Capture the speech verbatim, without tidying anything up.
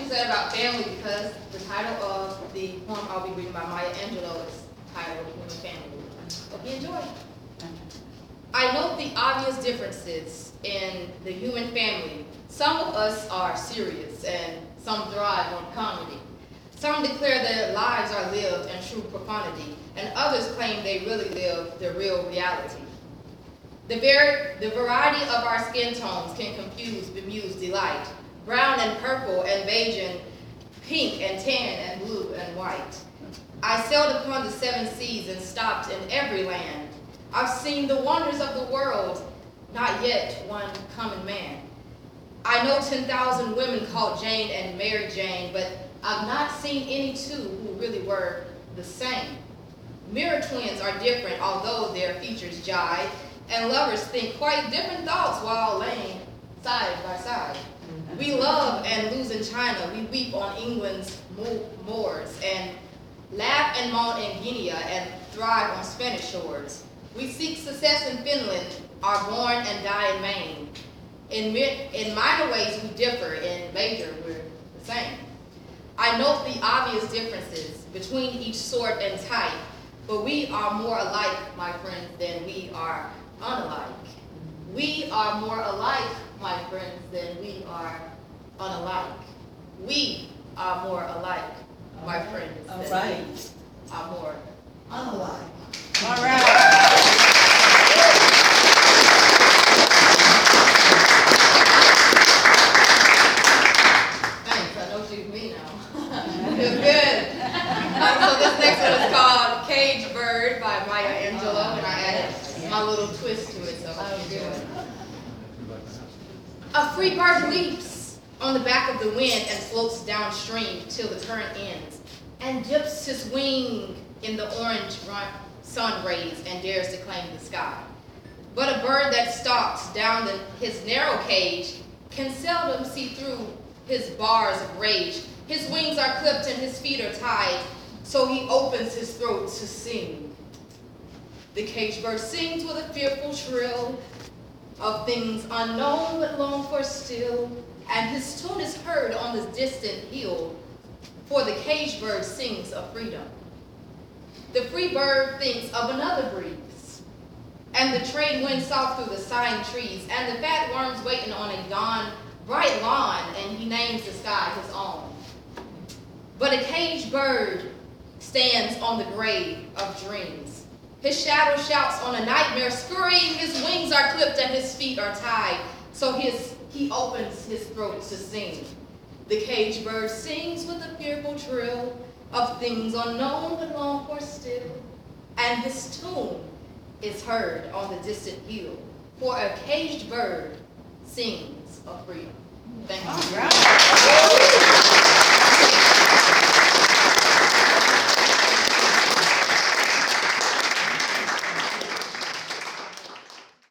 she said about family because the title of the poem I'll be reading by Maya Angelou is titled Human Family. Hope you enjoy. I note the obvious differences in the human family. Some of us are serious and some thrive on comedy. Some declare their lives are lived in true profundity, and others claim they really live the real reality. The, very, the variety of our skin tones can confuse, bemuse delight. Brown and purple and beige and pink and tan and blue and white. I sailed upon the seven seas and stopped in every land. I've seen the wonders of the world, not yet one common man. I know ten thousand women called Jane and Mary Jane, but I've not seen any two who really were the same. Mirror twins are different, although their features jive, and lovers think quite different thoughts while laying side by side. We love and lose in China. We weep on England's moors, and laugh and moan in Guinea, and thrive on Spanish shores. We seek success in Finland, are born and die in Maine. In, in minor ways we differ, in major we're the same. I note the obvious differences between each sort and type, but we are more alike, my friends, than we are unalike. We are more alike, my friends, than we are unalike. We are more alike, my friends, All than right. we are more Unalike. All right. Thanks, I know she's me now. Feels good. Um, so this next one is called Cage Bird by Maya Angelou, and I added my little twist to it, so it's good. A free bird leaps on the back of the wind and floats downstream till the current ends, and dips his wing in the orange sun rays and dares to claim the sky. But a bird that stalks down the, his narrow cage can seldom see through his bars of rage. His wings are clipped and his feet are tied, so he opens his throat to sing. The cage bird sings with a fearful trill of things unknown but longed for still, and his tune is heard on the distant hill, for the cage bird sings of freedom. The free bird thinks of another breeze, and the trade winds soft through the sighing trees, and the fat worms waiting on a gone bright lawn, and he names the sky his own. But a caged bird stands on the grave of dreams. His shadow shouts on a nightmare scurrying, his wings are clipped and his feet are tied, so his, he opens his throat to sing. The caged bird sings with a fearful trill of things unknown but longed for still, and his tune is heard on the distant hill, for a caged bird sings of freedom. Thank you.